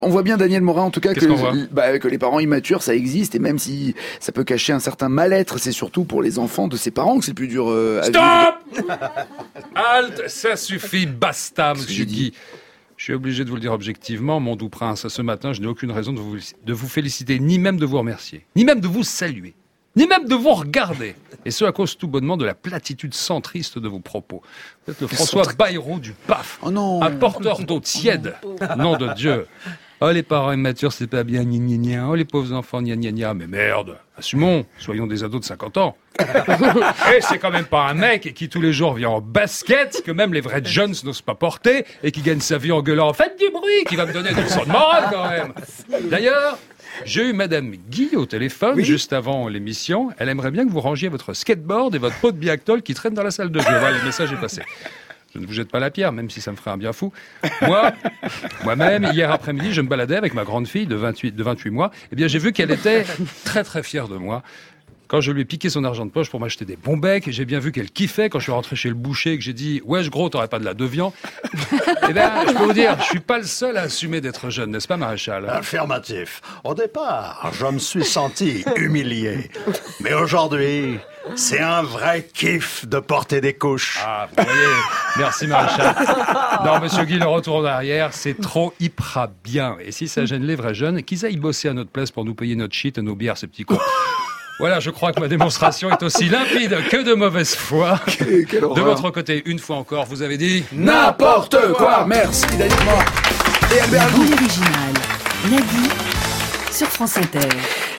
On voit bien, Daniel Morin, en tout cas, Qu'est-ce qu'on voit que les parents immatures, ça existe, et même si ça peut cacher un certain mal-être, c'est surtout pour les enfants de ses parents que c'est plus dur à vivre. Stop. Halte, ça suffit, basta, Qu'est-ce que monsieur j'ai dit Guy. Je suis obligé de vous le dire objectivement, mon doux prince. Ce matin, je n'ai aucune raison de vous féliciter, ni même de vous remercier, ni même de vous saluer, ni même de vous regarder. Et ce, à cause tout bonnement de la platitude centriste de vos propos. Vous êtes le François Bayrou du PAF. Oh non. Un porteur d'eau tiède. Nom de Dieu. Oh, les parents immatures, c'est pas bien, gna gna gna. Oh, les pauvres enfants, gna gna gna. Mais merde, assumons, soyons des ados de 50 ans. Et c'est quand même pas un mec qui tous les jours vient en basket, que même les vrais Jones n'osent pas porter, et qui gagne sa vie en gueulant « Faites du bruit !» qui va me donner des leçons de morale quand même. D'ailleurs, j'ai eu Madame Guy au téléphone juste avant l'émission. Elle aimerait bien que vous rangiez votre skateboard et votre pot de Biactol qui traîne dans la salle de jeu. Voilà, le message est passé. Je ne vous jette pas la pierre, même si ça me ferait un bien fou. Moi-même, hier après-midi, je me baladais avec ma grande fille de 28 mois. Eh bien, j'ai vu qu'elle était très très fière de moi. Quand je lui ai piqué son argent de poche pour m'acheter des bons becs, j'ai bien vu qu'elle kiffait quand je suis rentré chez le boucher et que j'ai dit « Wesh gros, t'aurais pas de la Devian ?» Eh bien, je peux vous dire, je suis pas le seul à assumer d'être jeune, n'est-ce pas, maréchal ? Affirmatif. Au départ, je me suis senti humilié. Mais aujourd'hui, c'est un vrai kiff de porter des couches. Ah, vous voyez, merci maréchal. Non, monsieur Guy, le retour en arrière, c'est trop hyper bien. Et si ça gêne les vrais jeunes, qu'ils aillent bosser à notre place pour nous payer notre shit et nos bières, ces petits cons. Voilà, je crois que ma démonstration est aussi limpide que de mauvaise foi. De votre côté, une fois encore, vous avez dit... N'importe quoi. Merci, Daniel Morin. Et Albert Lou. L'original, la vie sur France Inter.